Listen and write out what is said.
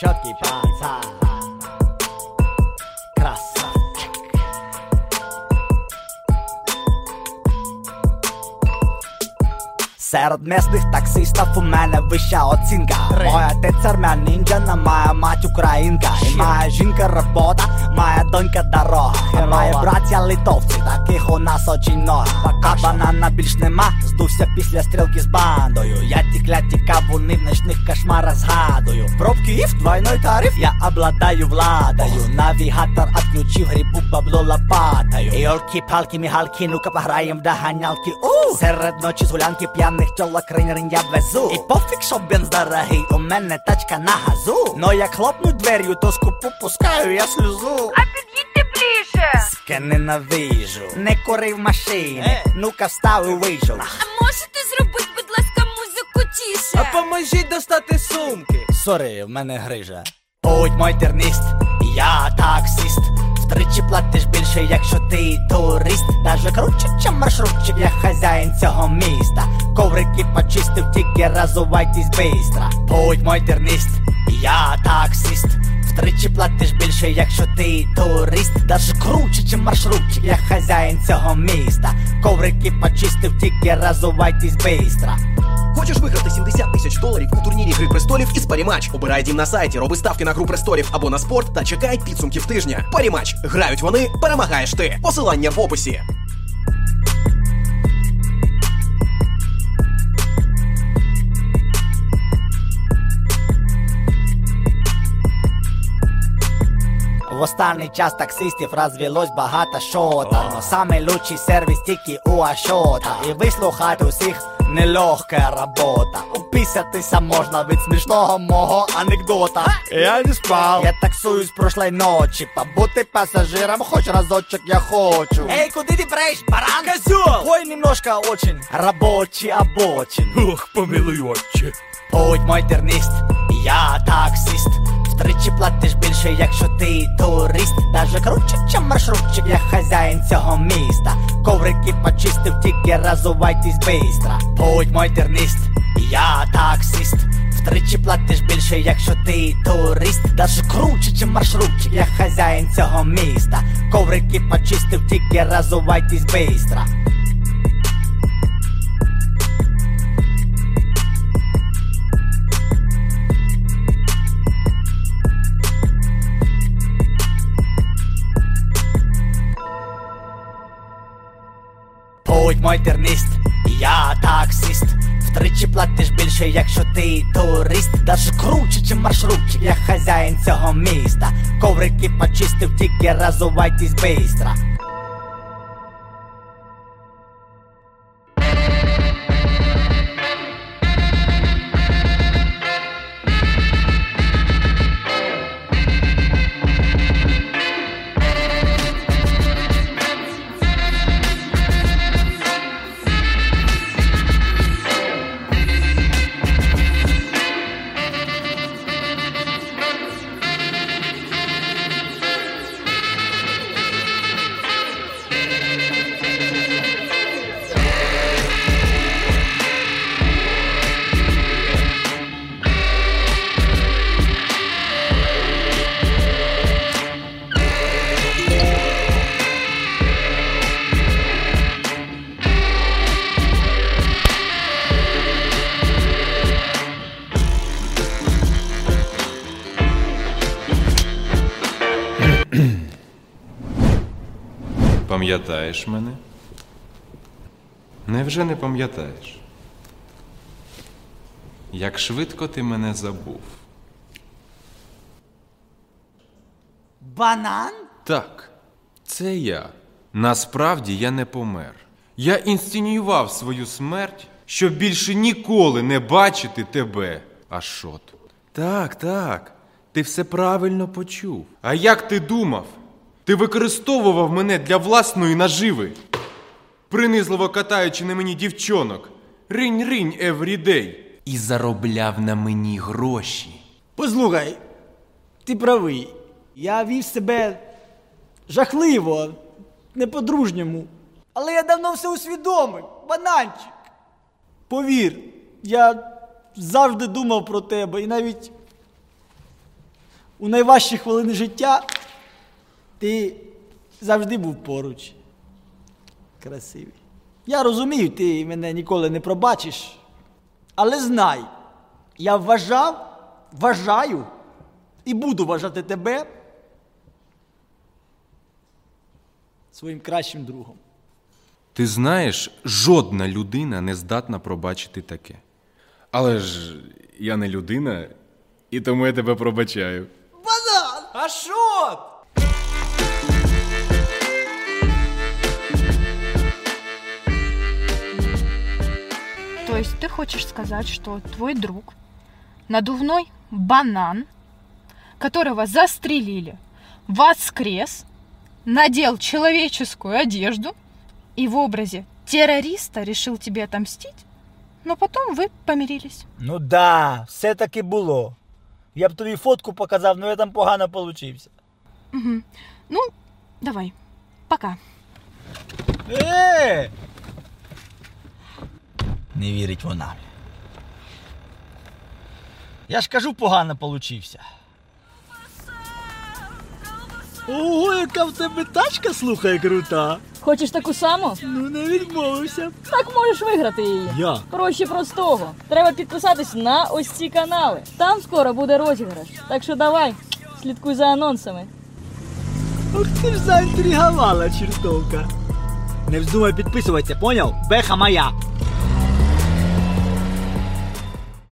чіткий пацан. Красавчик. Серед місних таксистів у мене вища оцінка. Моя отець армян ніндзя, моя мать українка. І моя жінка робота, моя донька дорога. І мої браття литовці, таких у нас очень много. Пока банана більш нема, здувся після стрілки з бандою. Я ті кляті кавуни в ночних кошмарах згадую. Пробки і в двойной тариф, я обладаю владою. Навігатор отключив, грибу бабло лопатою. Йолки-палки, мігалки, ну-ка пограєм в доганялки. Серед ночі з гулянки п'яних тьолок ринь я везу. І пофіг, що бенз дорогий, у мене тачка на газу. Но як хлопну двер'ю, то скупу пускаю я сльозу. А під'їдьте ближче. Ска ненавижу, не кури в машині, ну-ка встав і вийшов. А можете зробити, будь ласка, музику тише? А поможіть достати сумки. Сорі, в мене грижа. Будь мой тернист, я таксист. Втричі платиш більше, якщо ти турист. Даже круче, чим маршрутчик, я хазяїн цього міста. Коврики почистив, тільки разувайтесь бистро. Будь мой тернист, я таксист. Втричі платиш більше, якщо ти турист. Даже круче, чим маршрутчик, я хазяїн цього міста. Коврики почистив, тільки разувайтесь бистро. Хочеш виграти 70 тисяч доларів у турнірі Гри престолів із Паріматч? Обирай дім на сайті, роби ставки на Гру престолів або на спорт та чекай підсумків тижня. Паріматч. Грають вони, перемагаєш ти. Посилання в описі. В останній час таксистів розвелось багато шота. Но самий лучший сервіс тільки у Ашота. І вислухати усіх нелегка робота. Уписатися можна від смішного мого анекдота. Я не спав, я таксую з прошлої ночі. Побути пасажиром хоч разочок я хочу. Ей, куди ти преш, баран? Козьол! Ой, немножко очень рабочий обочин. Ох, помилуй отче. Будь мой тернист, я таксист. Втричі платиш більше, якщо ти турист. Даже круче, чим маршрутчик, я хазяїн цього міста. Коврики почистив, тільки разувайтесь бистро. Будь мой тернист, я таксист. Втричі платиш більше, якщо ти турист. Даже круче, чим маршрутчик, я хазяїн цього міста. Коврики почистив, тільки разувайтесь бистро. Будь мой тернист, я таксист. Втричі платиш більше, якщо ти турист. Даже круче, чим маршрутчик, я хазяїн цього міста. Коврики почистив, тільки разувайтесь бистро. Пам'ятаєш мене? Невже не пам'ятаєш? Як швидко ти мене забув? Банан? Так, це я. Насправді я не помер. Я інсценював свою смерть, щоб більше ніколи не бачити тебе, Ашот. Так, ти все правильно почув. А як ти думав? Ти використовував мене для власної наживи, принизливо катаючи на мені дівчонок. Ринь-ринь everyday. І заробляв на мені гроші. Послухай, ти правий. Я вів себе жахливо, не по-дружньому. Але я давно все усвідомив, бананчик. Повір, я завжди думав про тебе і навіть у найважчі хвилини життя ти завжди був поруч. Красивий. Я розумію, ти мене ніколи не пробачиш, але знай, я вважаю і буду вважати тебе своїм кращим другом. Ти знаєш, жодна людина не здатна пробачити таке. Але ж я не людина, і тому я тебе пробачаю. Банан! А що? То есть ты хочешь сказать, что твой друг, надувной банан, которого застрелили, воскрес, надел человеческую одежду и в образе террориста решил тебе отомстить, но потом вы помирились? Ну да, все таки було. Я б тобі фотку показав, але я там погано получився. Угу. Ну, давай, пока. Не вірить вона. Я ж кажу, погано получився. Ого, яка в тебе тачка, слухай, крута. Хочеш таку саму? Ну не відмовився. Так можеш виграти її. Я? Проще простого. Треба підписатись на ось ці канали. Там скоро буде розіграш. Так що давай, слідкуй за анонсами. Ух ти ж заінтригувала, чертовка. Не вздумай підписуватися, поняв? Беха моя.